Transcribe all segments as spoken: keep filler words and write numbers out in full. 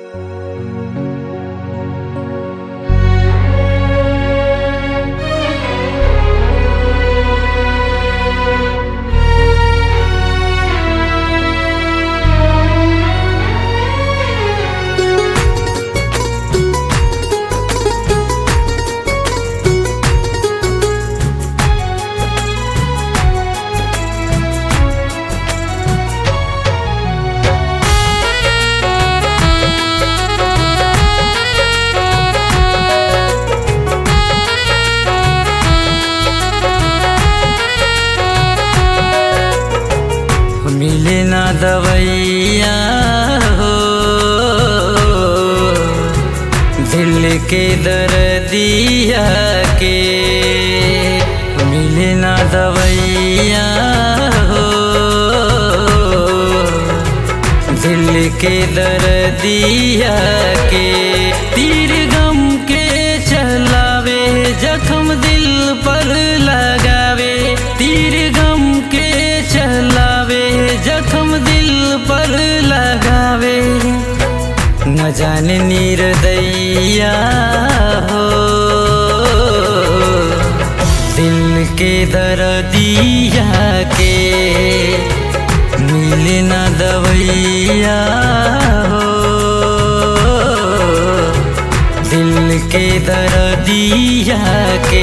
मिले ना दवैया हो दिल के दर्दिया के, मिले ना दवैया हो दिल के दर्दिया के। तीर गम के चलावे जख्म दिल पर लगावे, तीर गम के चलावे जख्म दिल पर लगावे। न जाने निर्दयिया हो दिल के दर्दिया के, मिले ना दवैया हो दिल के दर्दिया के।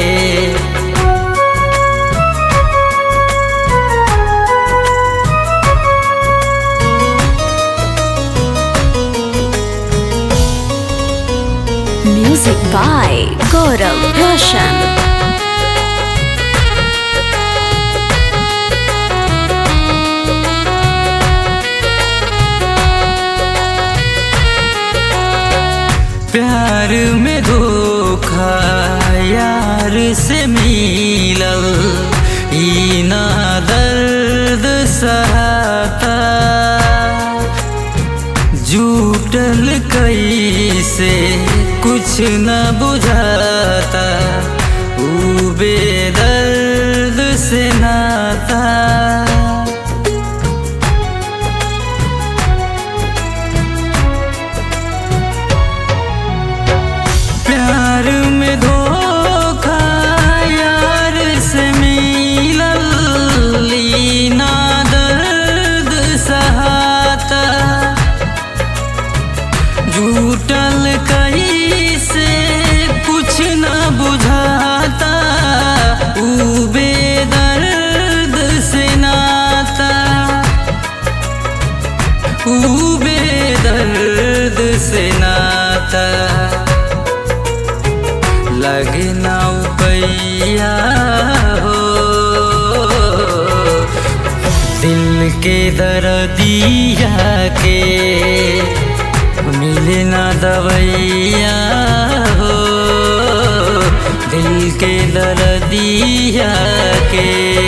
Music by Gaurav Roshan. प्यार में धोखा यार से मिलल, ई ना दर्द सहाता। झूठल कैसे कुछ न बुझाता, ऊ बेदर्द से नाता। प्यार में धोखा यार से मिलल, ई ना दर्द सहाता। झूठल कैसे कुछ न बुझाता, ऊ बेदर्द से नाता, ऊ बेदर्द से नाता। लगे ना उपैया हो दिल के दर्दिया के, मिले ना दवैया हो दिल के दर्दिया के।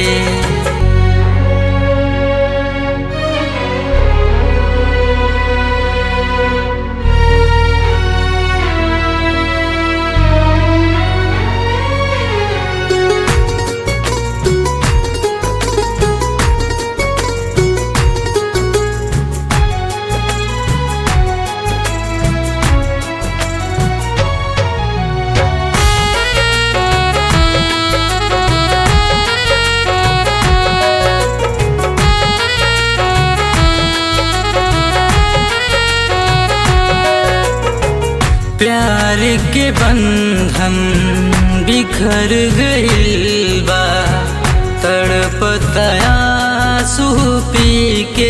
प्यार के बंधन बिखर गइल बा, तड़पता आंसू पी के।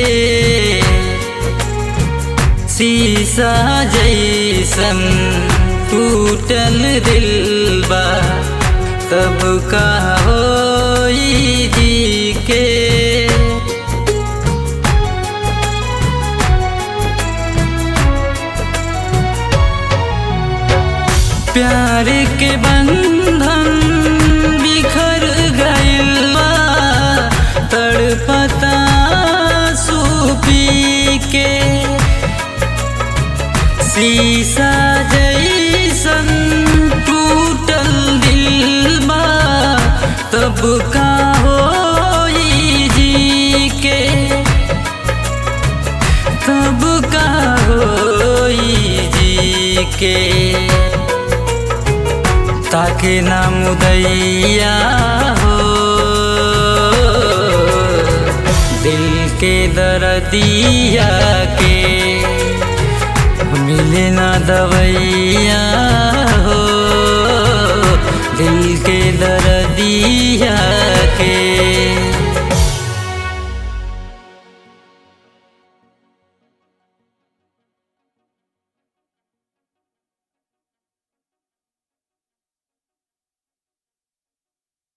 शीशा जैसन टूटल दिल बा, तब का होई जी के। प्यार के बंधन बिखर गइल बा, तड़पता आंसू पी के। शीशा जैसन टूटल दिल बा, तब का होई जी के, तब का होई के ताके ना मुदैया हो दिल के दर्दिया के मिले ना दवैया।